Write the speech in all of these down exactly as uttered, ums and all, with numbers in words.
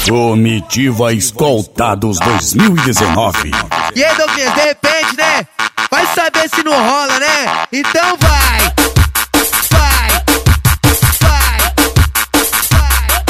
Comitiva Escoltados dois mil e dezenove. E aí, Douglas, de repente, né? Vai saber se não rola, né? Então vai! Vai! Vai! Vai!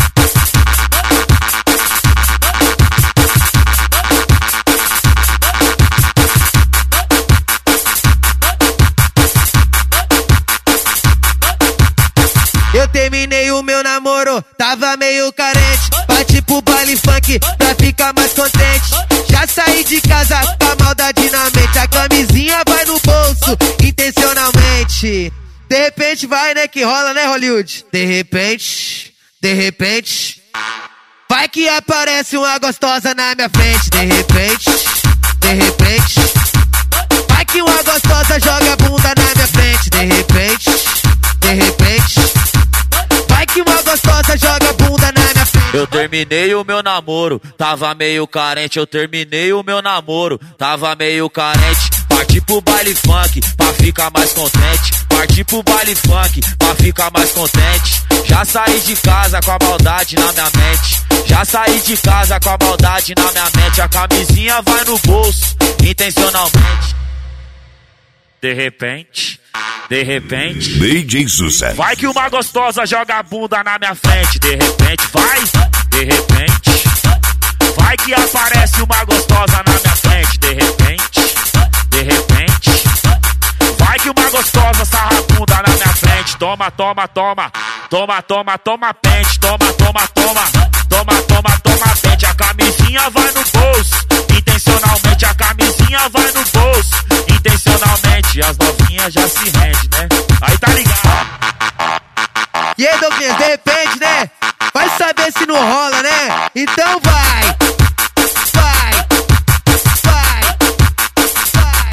Eu terminei o meu namoro, tava meio carente. Parti pro baile funk pra ficar mais contente. Já saí de casa com a maldade na mente. A camisinha vai no bolso, intencionalmente. De repente vai, né, que rola, né, Hollywood? De repente, de repente vai que aparece uma gostosa na minha frente. De repente, de repente vai que uma gostosa joga a bunda na minha frente. De repente, de repente vai que uma gostosa joga a bunda na minha frente. Eu terminei o meu namoro, tava meio carente. Eu terminei o meu namoro, tava meio carente. Parti pro baile funk, pra ficar mais contente. Parti pro baile funk, pra ficar mais contente. Já saí de casa com a maldade na minha mente. Já saí de casa com a maldade na minha mente. A camisinha vai no bolso, intencionalmente. De repente, de repente D J Sucesso. vai que uma gostosa joga a bunda na minha frente. De repente, vai, de repente vai que aparece uma gostosa na minha frente. De repente, de repente vai que uma gostosa sarra a bunda na minha frente. Toma, toma, toma, toma, toma, toma pente. Toma, toma, toma, toma, toma, toma pente. A camisinha vai no bolso, intencionalmente. A camisinha vai no bolso, intencionalmente. As novinhas já se rendem, né? Aí tá ligado? E aí, Douglas, de repente, né? Vai saber se não rola, né? Então vai! Vai! Vai! Vai!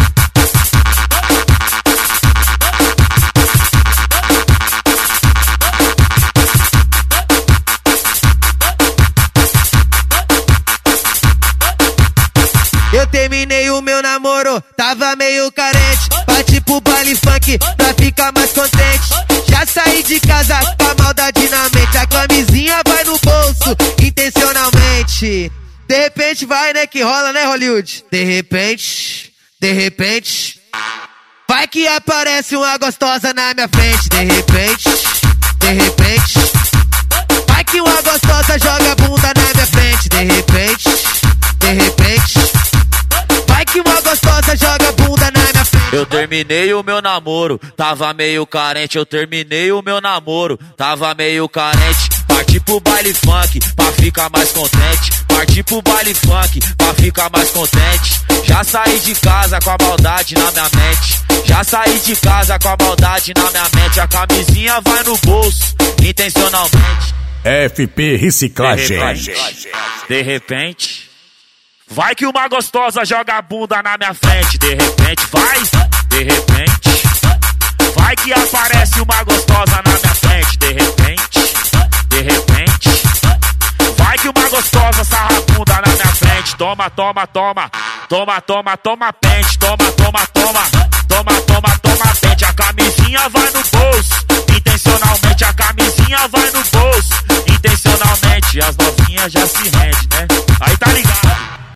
Eu terminei o meu namoro, tava meio carente. Parti pro baile funk pra ficar mais contente. Já saí de casa com a maldade na mente. A camisinha vai no bolso, intencionalmente. De repente vai, né, que rola, né, Hollywood? De repente, de repente vai que aparece uma gostosa na minha frente. De repente, de repente vai que uma gostosa joga a bunda na minha frente. De repente, de repente vai que uma gostosa joga a bunda na minha frente. Eu terminei o meu namoro, tava meio carente. Eu terminei o meu namoro, tava meio carente. Parti pro baile funk, pra ficar mais contente. Parti pro baile funk, pra ficar mais contente. Já saí de casa com a maldade na minha mente. Já saí de casa com a maldade na minha mente. A camisinha vai no bolso, intencionalmente. F P Reciclagem. De repente, de repente vai que uma gostosa joga a bunda na minha frente. De repente, vai, de repente vai que aparece uma gostosa na minha frente. De repente, de repente vai que uma gostosa sarra a bunda na minha frente. Toma, toma, toma, toma, toma, toma pente. Toma, toma, toma, toma, toma, toma pente. A camisinha vai no bolso, intencionalmente. A camisinha vai no bolso, intencionalmente. As novinhas já se rendem, né? Aí tá ligado?